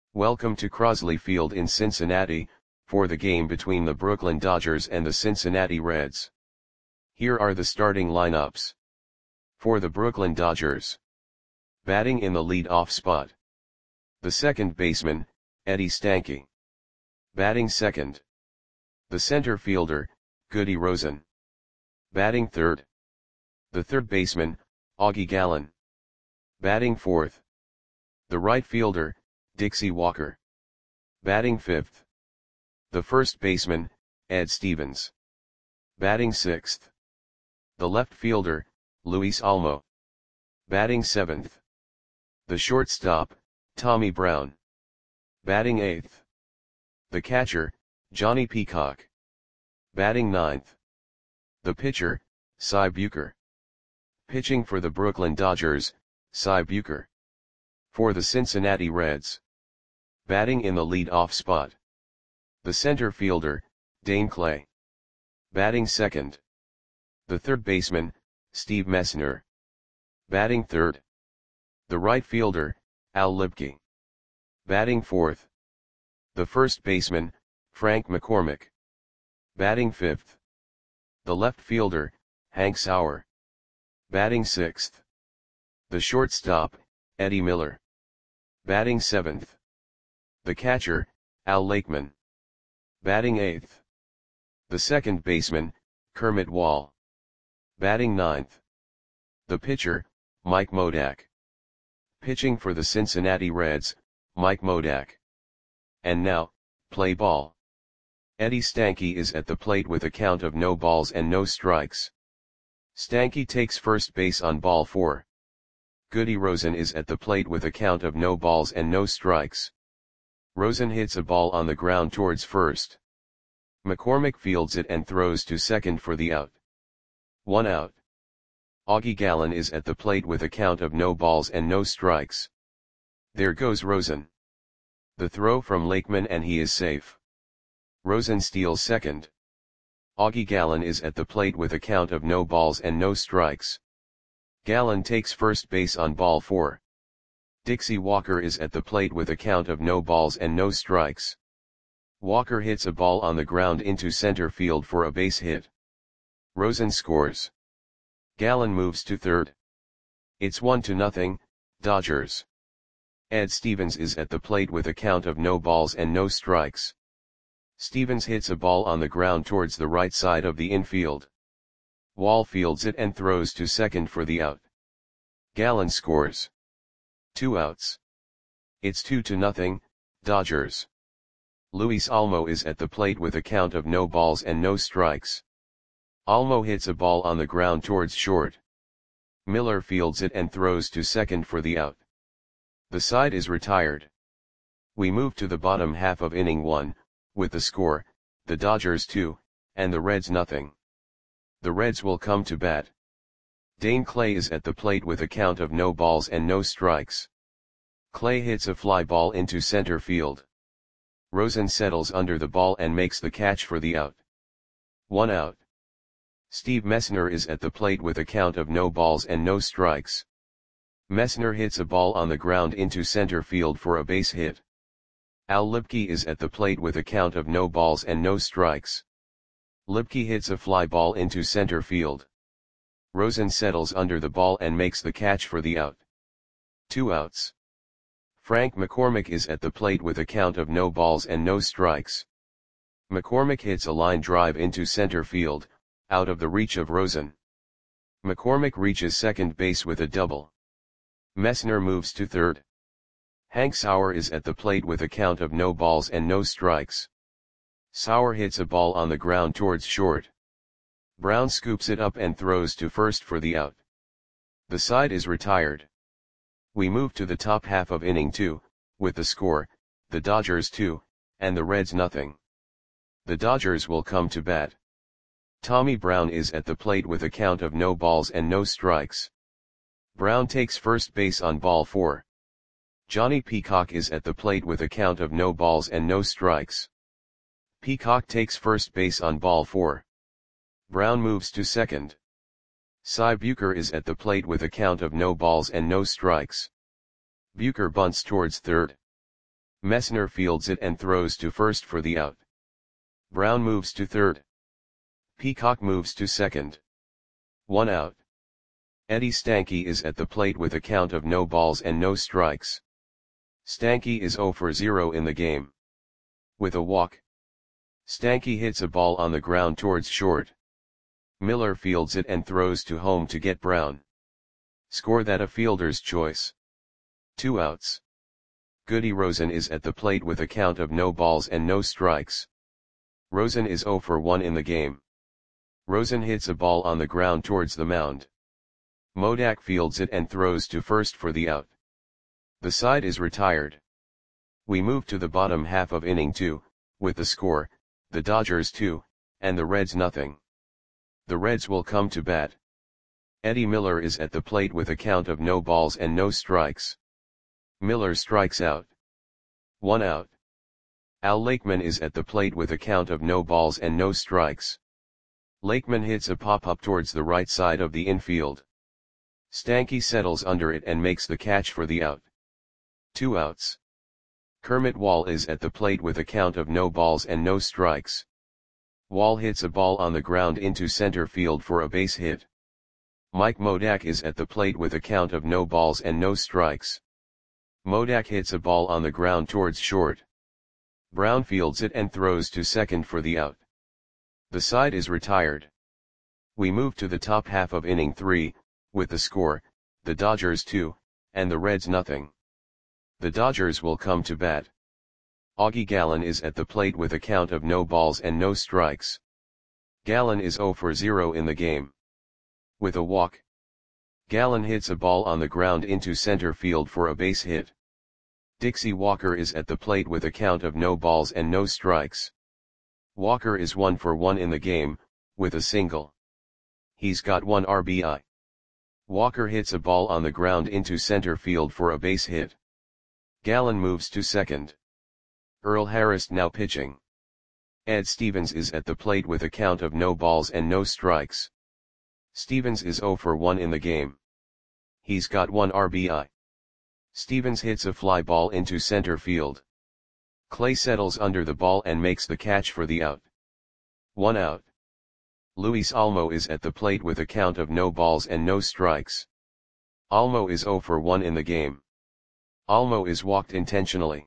Welcome to Crosley Field in Cincinnati, for the game between the Brooklyn Dodgers and the Cincinnati Reds. Here are the starting lineups. For the Brooklyn Dodgers. Batting in the lead-off spot. The second baseman, Eddie Stanky. Batting second. The center fielder, Goody Rosen. Batting third. The third baseman, Augie Gallen. Batting fourth. The right fielder, Dixie Walker. Batting fifth. The first baseman, Ed Stevens. Batting sixth. The left fielder, Luis Almo. Batting seventh. The shortstop, Tommy Brown. Batting eighth. The catcher, Johnny Peacock. Batting ninth. The pitcher, Cy Bucher. Pitching for the Brooklyn Dodgers, Cy Bucher. For the Cincinnati Reds. Batting in the lead-off spot. The center fielder, Dane Clay. Batting second. The third baseman, Steve Messner. Batting third. The right fielder, Al Libke. Batting fourth. The first baseman, Frank McCormick. Batting fifth. The left fielder, Hank Sauer. Batting sixth. The shortstop, Eddie Miller. Batting seventh. The catcher, Al Lakeman. Batting eighth. The second baseman, Kermit Wall. Batting ninth. The pitcher, Mike Modak. Pitching for the Cincinnati Reds, Mike Modak. And now, play ball. Eddie Stanky is at the plate with a count of no balls and no strikes. Stanky takes first base on ball 4. Goody Rosen is at the plate with a count of no balls and no strikes. Rosen hits a ball on the ground towards first. McCormick fields it and throws to second for the out. 1 out. Augie Gallen is at the plate with a count of no balls and no strikes. There goes Rosen. The throw from Lakeman and he is safe. Rosen steals second. Augie Gallen is at the plate with a count of no balls and no strikes. Gallen takes first base on ball 4. Dixie Walker is at the plate with a count of no balls and no strikes. Walker hits a ball on the ground into center field for a base hit. Rosen scores. Gallen moves to third. It's 1-0, Dodgers. Ed Stevens is at the plate with a count of no balls and no strikes. Stevens hits a ball on the ground towards the right side of the infield. Wall fields it and throws to second for the out. Gallen scores. 2 outs. It's 2-0, Dodgers. Luis Almo is at the plate with a count of no balls and no strikes. Almo hits a ball on the ground towards short. Miller fields it and throws to second for the out. The side is retired. We move to the bottom half of inning 1, with the score, the Dodgers 2, and the Reds nothing. The Reds will come to bat. Dane Clay is at the plate with a count of no balls and no strikes. Clay hits a fly ball into center field. Rosen settles under the ball and makes the catch for the out. 1 out. Steve Messner is at the plate with a count of no balls and no strikes. Messner hits a ball on the ground into center field for a base hit. Al Libke is at the plate with a count of no balls and no strikes. Libke hits a fly ball into center field. Rosen settles under the ball and makes the catch for the out. 2 outs. Frank McCormick is at the plate with a count of no balls and no strikes. McCormick hits a line drive into center field, out of the reach of Rosen. McCormick reaches second base with a double. Messner moves to third. Hank Sauer is at the plate with a count of no balls and no strikes. Sauer hits a ball on the ground towards short. Brown scoops it up and throws to first for the out. The side is retired. We move to the top half of inning 2, with the score, the Dodgers 2, and the Reds nothing. The Dodgers will come to bat. Tommy Brown is at the plate with a count of no balls and no strikes. Brown takes first base on ball 4. Johnny Peacock is at the plate with a count of no balls and no strikes. Peacock takes first base on ball 4. Brown moves to second. Cy Bucher is at the plate with a count of no balls and no strikes. Bucher bunts towards third. Messner fields it and throws to first for the out. Brown moves to third. Peacock moves to second. 1 out. Eddie Stanky is at the plate with a count of no balls and no strikes. Stanky is 0 for 0 in the game. With a walk. Stanky hits a ball on the ground towards short. Miller fields it and throws to home to get Brown. Score that a fielder's choice. 2 outs. Goody Rosen is at the plate with a count of no balls and no strikes. Rosen is 0 for 1 in the game. Rosen hits a ball on the ground towards the mound. Modak fields it and throws to first for the out. The side is retired. We move to the bottom half of inning 2, with the score, the Dodgers 2, and the Reds nothing. The Reds will come to bat. Eddie Miller is at the plate with a count of no balls and no strikes. Miller strikes out. 1 out. Al Lakeman is at the plate with a count of no balls and no strikes. Lakeman hits a pop-up towards the right side of the infield. Stanky settles under it and makes the catch for the out. 2 outs. Kermit Wall is at the plate with a count of no balls and no strikes. Wall hits a ball on the ground into center field for a base hit. Mike Modak is at the plate with a count of no balls and no strikes. Modak hits a ball on the ground towards short. Brown fields it and throws to second for the out. The side is retired. We move to the top half of inning 3, with the score, the Dodgers 2, and the Reds nothing. The Dodgers will come to bat. Augie Gallen is at the plate with a count of no balls and no strikes. Gallen is 0 for 0 in the game. With a walk. Gallen hits a ball on the ground into center field for a base hit. Dixie Walker is at the plate with a count of no balls and no strikes. Walker is 1 for 1 in the game, with a single. He's got 1 RBI. Walker hits a ball on the ground into center field for a base hit. Gallen moves to second. Earl Harris now pitching. Ed Stevens is at the plate with a count of no balls and no strikes. Stevens is 0 for 1 in the game. He's got 1 RBI. Stevens hits a fly ball into center field. Clay settles under the ball and makes the catch for the out. 1 out. Luis Almo is at the plate with a count of no balls and no strikes. Almo is 0 for 1 in the game. Almo is walked intentionally.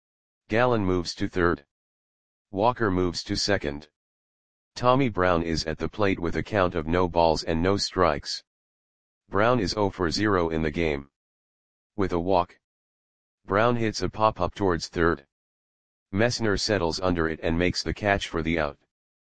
Gallen moves to third. Walker moves to second. Tommy Brown is at the plate with a count of no balls and no strikes. Brown is 0 for 0 in the game. With a walk. Brown hits a pop-up towards third. Messner settles under it and makes the catch for the out.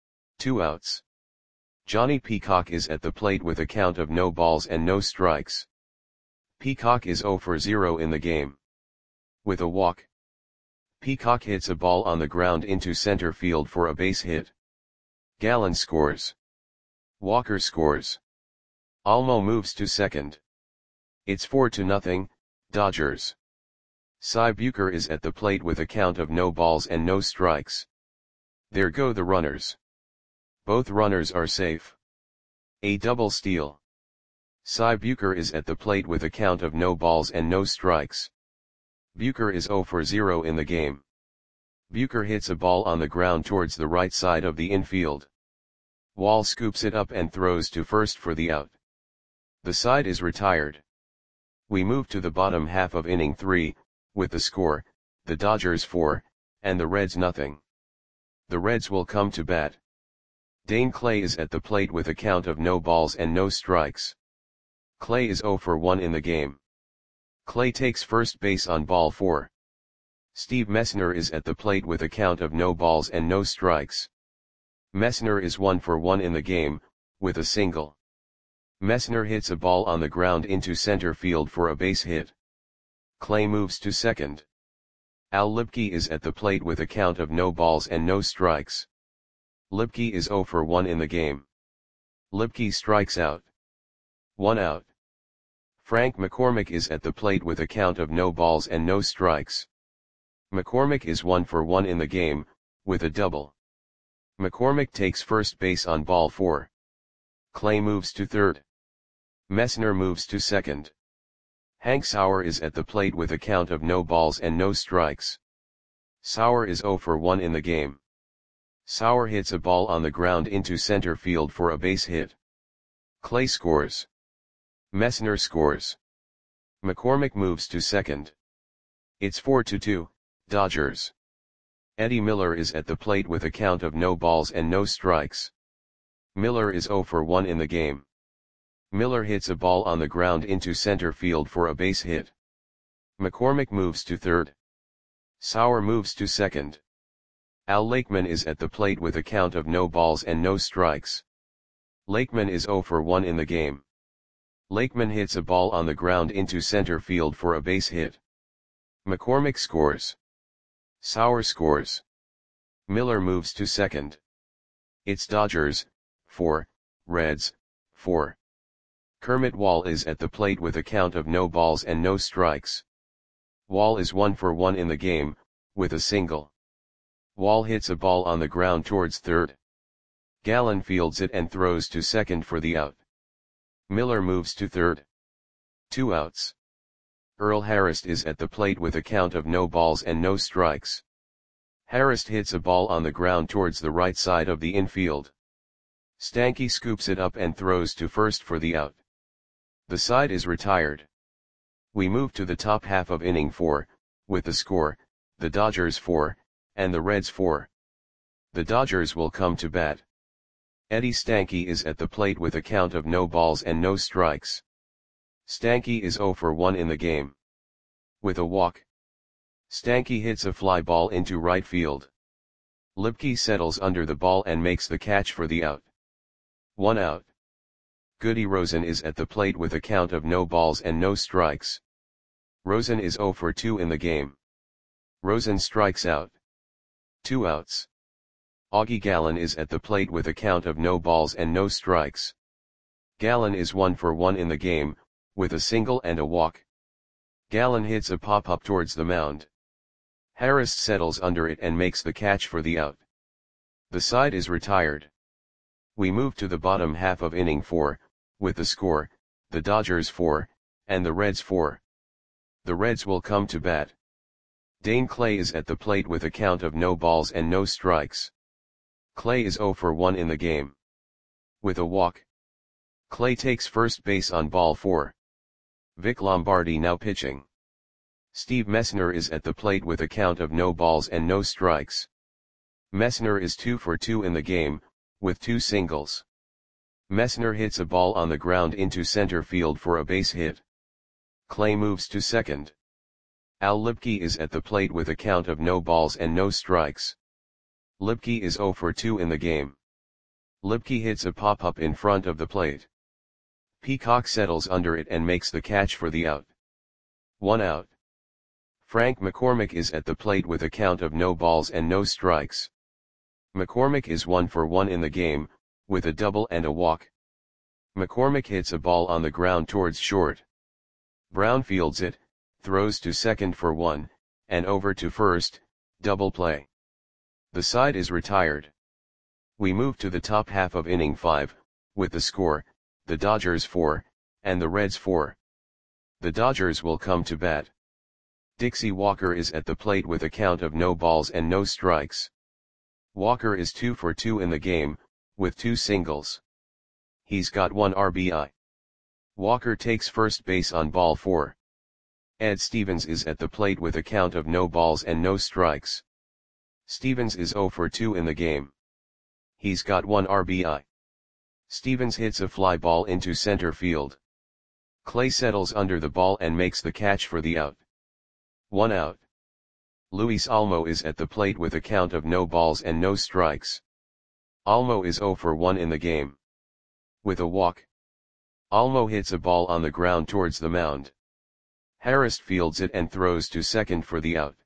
2 outs. Johnny Peacock is at the plate with a count of no balls and no strikes. Peacock is 0 for 0 in the game. With a walk. Peacock hits a ball on the ground into center field for a base hit. Gallen scores. Walker scores. Almo moves to second. It's 4-0, Dodgers. Cy Bucher is at the plate with a count of no balls and no strikes. There go the runners. Both runners are safe. A double steal. Cy Bucher is at the plate with a count of no balls and no strikes. Bucher is 0 for 0 in the game. Bucher hits a ball on the ground towards the right side of the infield. Wall scoops it up and throws to first for the out. The side is retired. We move to the bottom half of inning 3, with the score, the Dodgers 4, and the Reds nothing. The Reds will come to bat. Dane Clay is at the plate with a count of no balls and no strikes. Clay is 0 for 1 in the game. Clay takes first base on ball 4. Steve Messner is at the plate with a count of no balls and no strikes. Messner is 1 for 1 in the game, with a single. Messner hits a ball on the ground into center field for a base hit. Clay moves to second. Al Lipke is at the plate with a count of no balls and no strikes. Lipke is 0 for 1 in the game. Lipke strikes out. 1 out. Frank McCormick is at the plate with a count of no balls and no strikes. McCormick is 1 for 1 in the game, with a double. McCormick takes first base on ball 4. Clay moves to third. Messner moves to second. Hank Sauer is at the plate with a count of no balls and no strikes. Sauer is 0 for 1 in the game. Sauer hits a ball on the ground into center field for a base hit. Clay scores. Messner scores. McCormick moves to second. It's 4-2, Dodgers. Eddie Miller is at the plate with a count of no balls and no strikes. Miller is 0 for 1 in the game. Miller hits a ball on the ground into center field for a base hit. McCormick moves to third. Sauer moves to second. Al Lakeman is at the plate with a count of no balls and no strikes. Lakeman is 0 for 1 in the game. Lakeman hits a ball on the ground into center field for a base hit. McCormick scores. Sauer scores. Miller moves to second. It's Dodgers, 4, Reds, 4. Kermit Wall is at the plate with a count of no balls and no strikes. Wall is 1 for 1 in the game, with a single. Wall hits a ball on the ground towards third. Gallen fields it and throws to second for the out. Miller moves to third. 2 outs. Earl Harris is at the plate with a count of no balls and no strikes. Harris hits a ball on the ground towards the right side of the infield. Stanky scoops it up and throws to first for the out. The side is retired. We move to the top half of inning 4, with the score, the Dodgers 4, and the Reds 4. The Dodgers will come to bat. Eddie Stanky is at the plate with a count of no balls and no strikes. Stanky is 0 for 1 in the game. With a walk. Stanky hits a fly ball into right field. Lipke settles under the ball and makes the catch for the out. 1 out. Goody Rosen is at the plate with a count of no balls and no strikes. Rosen is 0 for 2 in the game. Rosen strikes out. 2 outs. Augie Gallen is at the plate with a count of no balls and no strikes. Gallen is 1 for 1 in the game, with a single and a walk. Gallen hits a pop-up towards the mound. Harris settles under it and makes the catch for the out. The side is retired. We move to the bottom half of inning 4, with the score, the Dodgers 4, and the Reds 4. The Reds will come to bat. Dane Clay is at the plate with a count of no balls and no strikes. Clay is 0 for 1 in the game. With a walk. Clay takes first base on ball 4. Vic Lombardi now pitching. Steve Messner is at the plate with a count of no balls and no strikes. Messner is 2 for 2 in the game, with 2 singles. Messner hits a ball on the ground into center field for a base hit. Clay moves to second. Al Lipke is at the plate with a count of no balls and no strikes. Lipke is 0 for 2 in the game. Lipke hits a pop-up in front of the plate. Peacock settles under it and makes the catch for the out. 1 out. Frank McCormick is at the plate with a count of no balls and no strikes. McCormick is 1 for 1 in the game, with a double and a walk. McCormick hits a ball on the ground towards short. Brown fields it, throws to second for 1, and over to first, double play. The side is retired. We move to the top half of inning 5, with the score, the Dodgers 4, and the Reds 4. The Dodgers will come to bat. Dixie Walker is at the plate with a count of no balls and no strikes. Walker is 2 for 2 in the game, with 2 singles. He's got 1 RBI. Walker takes first base on ball 4. Ed Stevens is at the plate with a count of no balls and no strikes. Stevens is 0 for 2 in the game. He's got 1 RBI. Stevens hits a fly ball into center field. Clay settles under the ball and makes the catch for the out. 1 out. Luis Almo is at the plate with a count of no balls and no strikes. Almo is 0 for 1 in the game. With a walk. Almo hits a ball on the ground towards the mound. Harris fields it and throws to second for the out.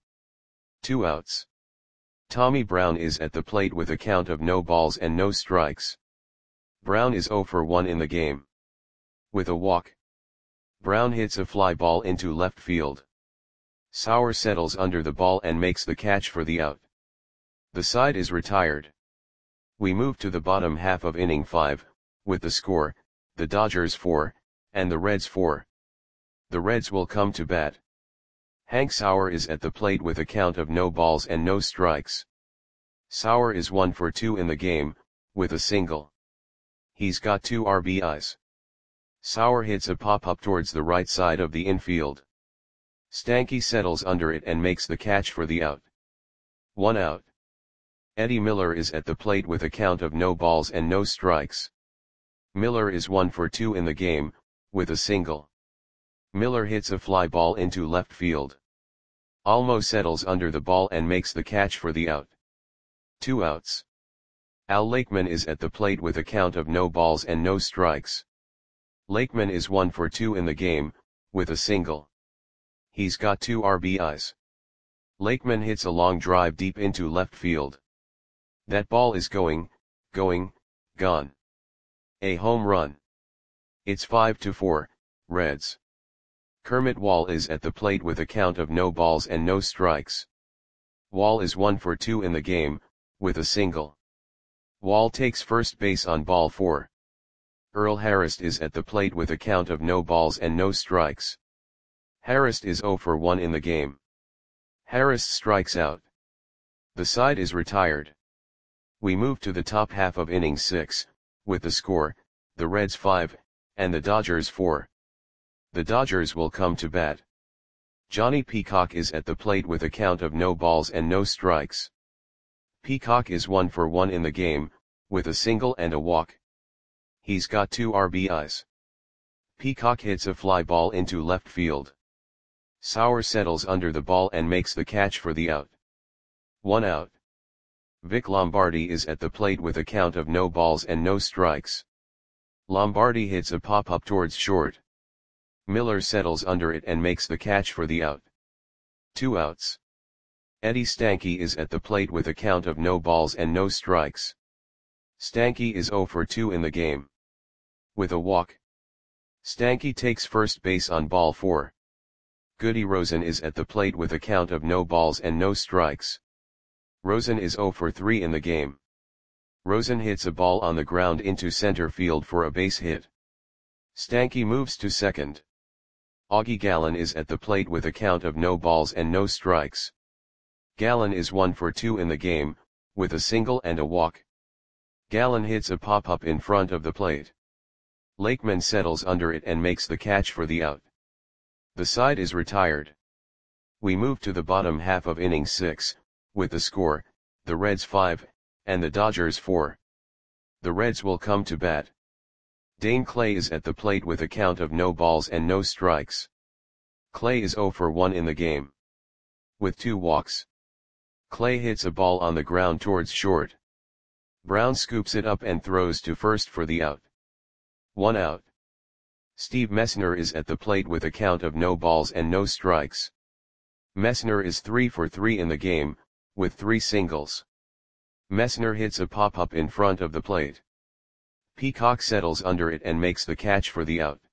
2 outs. Tommy Brown is at the plate with a count of no balls and no strikes. Brown is 0 for 1 in the game. With a walk. Brown hits a fly ball into left field. Sauer settles under the ball and makes the catch for the out. The side is retired. We move to the bottom half of inning 5, with the score, the Dodgers 4, and the Reds 4. The Reds will come to bat. Hank Sauer is at the plate with a count of no balls and no strikes. Sauer is 1 for 2 in the game, with a single. He's got 2 RBIs. Sauer hits a pop-up towards the right side of the infield. Stanky settles under it and makes the catch for the out. 1 out. Eddie Miller is at the plate with a count of no balls and no strikes. Miller is 1 for 2 in the game, with a single. Miller hits a fly ball into left field. Almo settles under the ball and makes the catch for the out. 2 outs. Al Lakeman is at the plate with a count of no balls and no strikes. Lakeman is 1 for 2 in the game, with a single. He's got 2 RBIs. Lakeman hits a long drive deep into left field. That ball is gone. A home run. It's 5-4, Reds. Kermit Wall is at the plate with a count of no balls and no strikes. Wall is 1 for 2 in the game, with a single. Wall takes first base on ball 4. Earl Harris is at the plate with a count of no balls and no strikes. Harris is 0 for 1 in the game. Harris strikes out. The side is retired. We move to the top half of inning 6, with the score, the Reds 5, and the Dodgers 4. The Dodgers will come to bat. Johnny Peacock is at the plate with a count of no balls and no strikes. Peacock is 1 for 1 in the game, with a single and a walk. He's got 2 RBIs. Peacock hits a fly ball into left field. Sauer settles under the ball and makes the catch for the out. 1 out. Vic Lombardi is at the plate with a count of no balls and no strikes. Lombardi hits a pop-up towards short. Miller settles under it and makes the catch for the out. 2 outs. Eddie Stanky is at the plate with a count of no balls and no strikes. Stanky is 0 for 2 in the game. With a walk. Stanky takes first base on ball 4. Goody Rosen is at the plate with a count of no balls and no strikes. Rosen is 0 for 3 in the game. Rosen hits a ball on the ground into center field for a base hit. Stanky moves to second. Augie Gallen is at the plate with a count of no balls and no strikes. Gallen is 1 for 2 in the game, with a single and a walk. Gallen hits a pop-up in front of the plate. Lakeman settles under it and makes the catch for the out. The side is retired. We move to the bottom half of inning 6, with the score, the Reds 5, and the Dodgers 4. The Reds will come to bat. Dane Clay is at the plate with a count of no balls and no strikes. Clay is 0 for 1 in the game. With 2 walks. Clay hits a ball on the ground towards short. Brown scoops it up and throws to first for the out. 1 out. Steve Messner is at the plate with a count of no balls and no strikes. Messner is 3 for 3 in the game, with 3 singles. Messner hits a pop-up in front of the plate. Peacock settles under it and makes the catch for the out.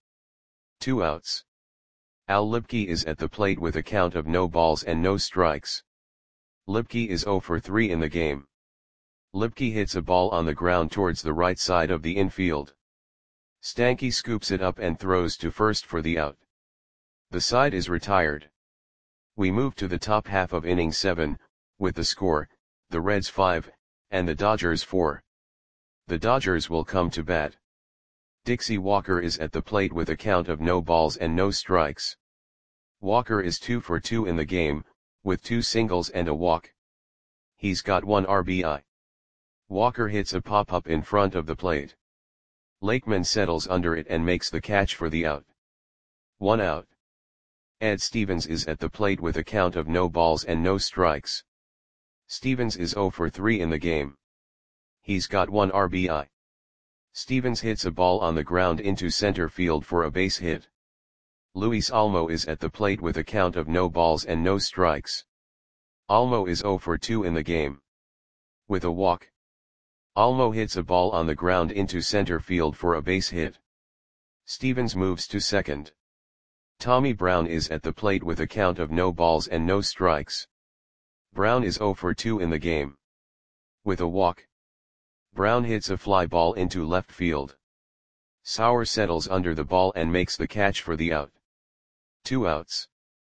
2 outs. Al Lipke is at the plate with a count of no balls and no strikes. Lipke is 0 for 3 in the game. Lipke hits a ball on the ground towards the right side of the infield. Stanky scoops it up and throws to first for the out. The side is retired. We move to the top half of inning 7, with the score, the Reds 5, and the Dodgers 4. The Dodgers will come to bat. Dixie Walker is at the plate with a count of no balls and no strikes. Walker is 2 for 2 in the game, with 2 singles and a walk. He's got 1 RBI. Walker hits a pop-up in front of the plate. Lakeman settles under it and makes the catch for the out. 1 out. Ed Stevens is at the plate with a count of no balls and no strikes. Stevens is 0 for 3 in the game. He's got 1 RBI. Stevens hits a ball on the ground into center field for a base hit. Luis Almo is at the plate with a count of no balls and no strikes. Almo is 0 for 2 in the game. With a walk. Almo hits a ball on the ground into center field for a base hit. Stevens moves to second. Tommy Brown is at the plate with a count of no balls and no strikes. Brown is 0 for 2 in the game. With a walk. Brown hits a fly ball into left field. Sauer settles under the ball and makes the catch for the out. 2 outs.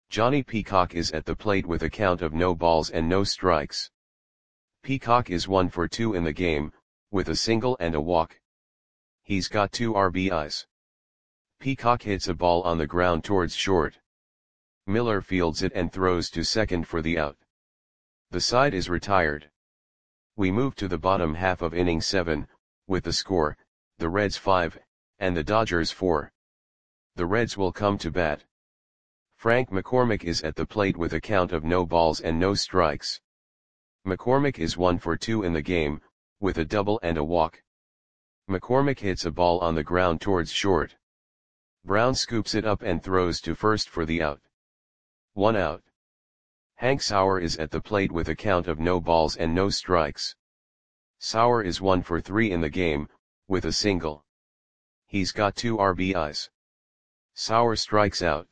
Johnny Peacock is at the plate with a count of no balls and no strikes. Peacock is 1 for 2 in the game, with a single and a walk. He's got 2 RBIs. Peacock hits a ball on the ground towards short. Miller fields it and throws to second for the out. The side is retired. We move to the bottom half of inning 7, with the score, the Reds 5, and the Dodgers 4. The Reds will come to bat. Frank McCormick is at the plate with a count of no balls and no strikes. McCormick is 1 for 2 in the game, with a double and a walk. McCormick hits a ball on the ground towards short. Brown scoops it up and throws to first for the out. 1 out. Hank Sauer is at the plate with a count of no balls and no strikes. Sauer is 1 for 3 in the game, with a single. He's got 2 RBIs. Sauer strikes out.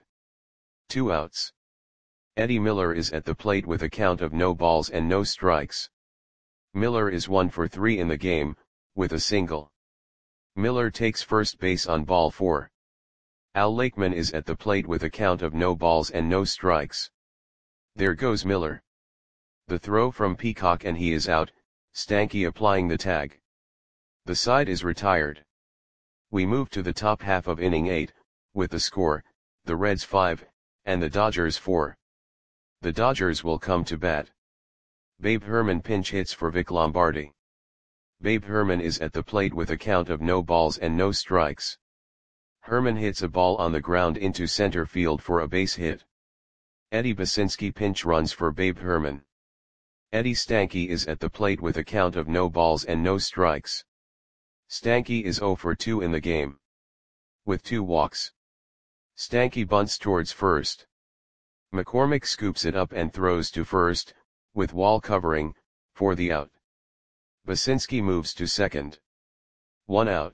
2 outs. Eddie Miller is at the plate with a count of no balls and no strikes. Miller is 1 for 3 in the game, with a single. Miller takes first base on ball 4. Al Lakeman is at the plate with a count of no balls and no strikes. There goes Miller. The throw from Peacock and he is out, Stanky applying the tag. The side is retired. We move to the top half of inning 8, with the score, the Reds 5, and the Dodgers 4. The Dodgers will come to bat. Babe Herman pinch hits for Vic Lombardi. Babe Herman is at the plate with a count of no balls and no strikes. Herman hits a ball on the ground into center field for a base hit. Eddie Basinski pinch runs for Babe Herman. Eddie Stanky is at the plate with a count of no balls and no strikes. Stanky is 0 for 2 in the game, with 2 walks. Stanky bunts towards first. McCormick scoops it up and throws to first, with Wall covering, for the out. Basinski moves to second. 1 out.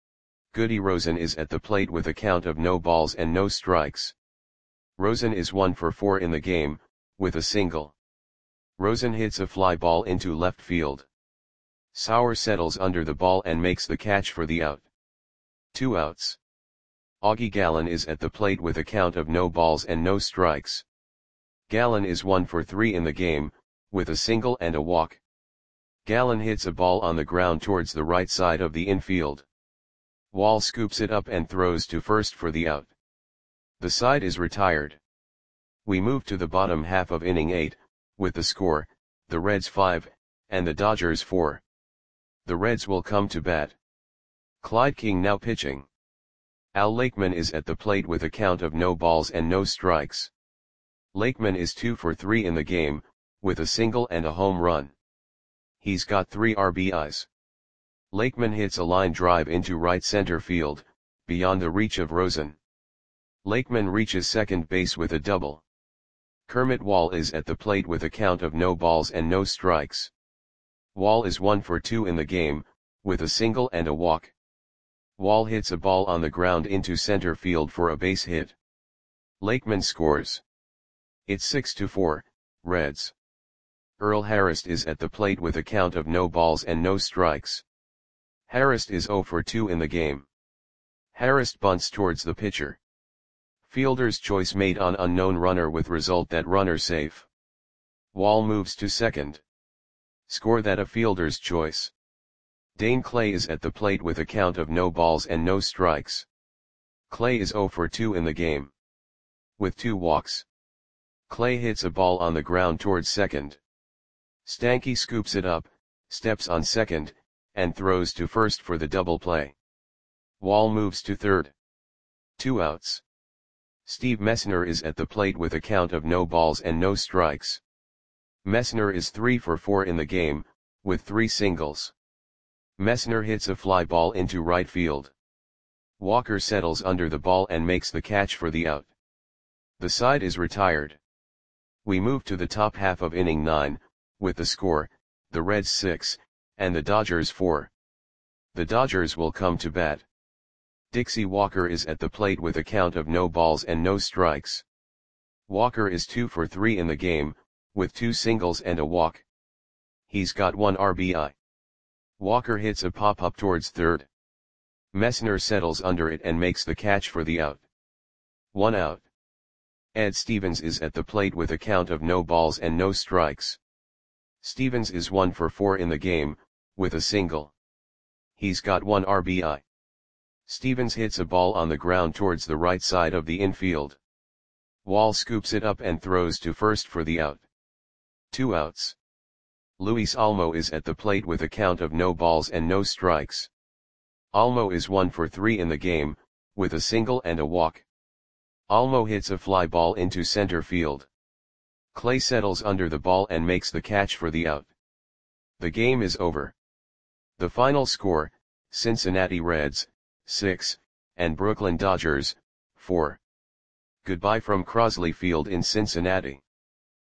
Goody Rosen is at the plate with a count of no balls and no strikes. Rosen is 1 for 4 in the game, with a single. Rosen hits a fly ball into left field. Sauer settles under the ball and makes the catch for the out. 2 outs. Augie Gallen is at the plate with a count of no balls and no strikes. Gallen is 1 for 3 in the game, with a single and a walk. Gallen hits a ball on the ground towards the right side of the infield. Wall scoops it up and throws to first for the out. The side is retired. We move to the bottom half of inning 8, with the score, the Reds 5, and the Dodgers 4. The Reds will come to bat. Clyde King now pitching. Al Lakeman is at the plate with a count of no balls and no strikes. Lakeman is 2 for 3 in the game, with a single and a home run. He's got 3 RBIs. Lakeman hits a line drive into right center field, beyond the reach of Rosen. Lakeman reaches second base with a double. Kermit Wall is at the plate with a count of no balls and no strikes. Wall is 1 for 2 in the game, with a single and a walk. Wall hits a ball on the ground into center field for a base hit. Lakeman scores. It's 6-4, Reds. Earl Harris is at the plate with a count of no balls and no strikes. Harris is 0 for 2 in the game. Harris bunts towards the pitcher. Fielder's choice made on unknown runner with result that runner safe. Wall moves to second. Score that a fielder's choice. Dane Clay is at the plate with a count of no balls and no strikes. Clay is 0 for 2 in the game, with 2 walks. Clay hits a ball on the ground towards second. Stanky scoops it up, steps on second, and throws to first for the double play. Wall moves to third. 2 outs. Steve Messner is at the plate with a count of no balls and no strikes. Messner is 3 for 4 in the game, with 3 singles. Messner hits a fly ball into right field. Walker settles under the ball and makes the catch for the out. The side is retired. We move to the top half of inning 9, with the score, the Reds 6, and the Dodgers 4. The Dodgers will come to bat. Dixie Walker is at the plate with a count of no balls and no strikes. Walker is 2 for 3 in the game, with 2 singles and a walk. He's got 1 RBI. Walker hits a pop-up towards third. Messner settles under it and makes the catch for the out. 1 out. Ed Stevens is at the plate with a count of no balls and no strikes. Stevens is 1 for 4 in the game, with a single. He's got 1 RBI. Stevens hits a ball on the ground towards the right side of the infield. Wall scoops it up and throws to first for the out. 2 outs. Luis Olmo is at the plate with a count of no balls and no strikes. Olmo is 1 for 3 in the game, with a single and a walk. Olmo hits a fly ball into center field. Clay settles under the ball and makes the catch for the out. The game is over. The final score, Cincinnati Reds, 6, and Brooklyn Dodgers, 4. Goodbye from Crosley Field in Cincinnati.